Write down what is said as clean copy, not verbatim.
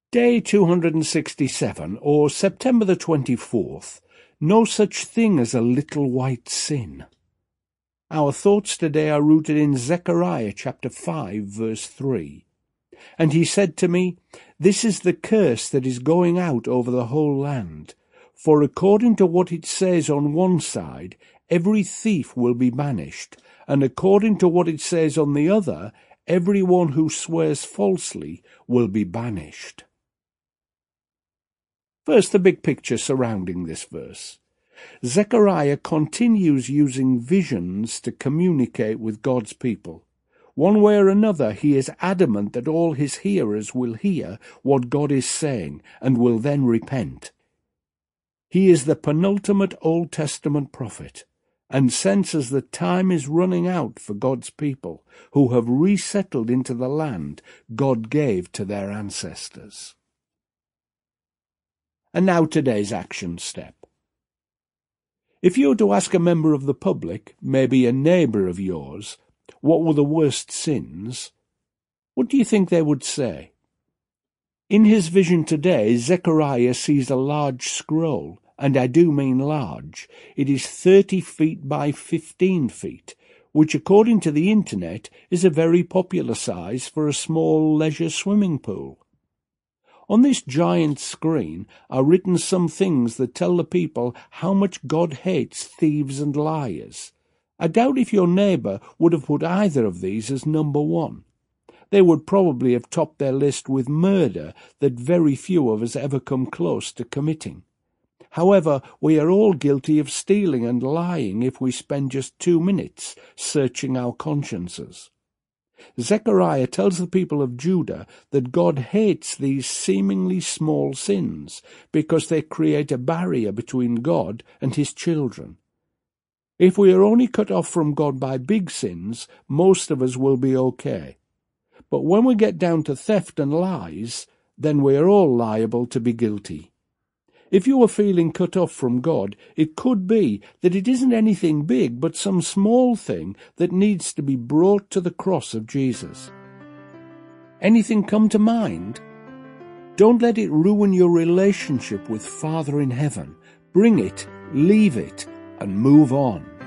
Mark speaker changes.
Speaker 1: Day 267, or September the 24th, no such thing as a little white sin. Our thoughts today are rooted in Zechariah chapter 5, verse 3. And he said to me, "This is the curse that is going out over the whole land. For according to what it says on one side, every thief will be banished, and according to what it says on the other, every one who swears falsely will be banished." First, the big picture surrounding this verse. Zechariah continues using visions to communicate with God's people. One way or another, he is adamant that all his hearers will hear what God is saying and will then repent. He is the penultimate Old Testament prophet, and senses that time is running out for God's people, who have resettled into the land God gave to their ancestors. And now today's action step. If you were to ask a member of the public, maybe a neighbour of yours, what were the worst sins, what do you think they would say? In his vision today, Zechariah sees a large scroll, and I do mean large. It is 30 feet by 15 feet, which according to the internet is a very popular size for a small leisure swimming pool. On this giant screen are written some things that tell the people how much God hates thieves and liars. I doubt if your neighbour would have put either of these as number one. They would probably have topped their list with murder that very few of us ever come close to committing. However, we are all guilty of stealing and lying if we spend just 2 minutes searching our consciences. Zechariah tells the people of Judah that God hates these seemingly small sins because they create a barrier between God and his children. If we are only cut off from God by big sins, most of us will be okay. But when we get down to theft and lies, then we are all liable to be guilty. If you are feeling cut off from God, it could be that it isn't anything big, but some small thing that needs to be brought to the cross of Jesus. Anything come to mind? Don't let it ruin your relationship with Father in heaven. Bring it, leave it, and move on.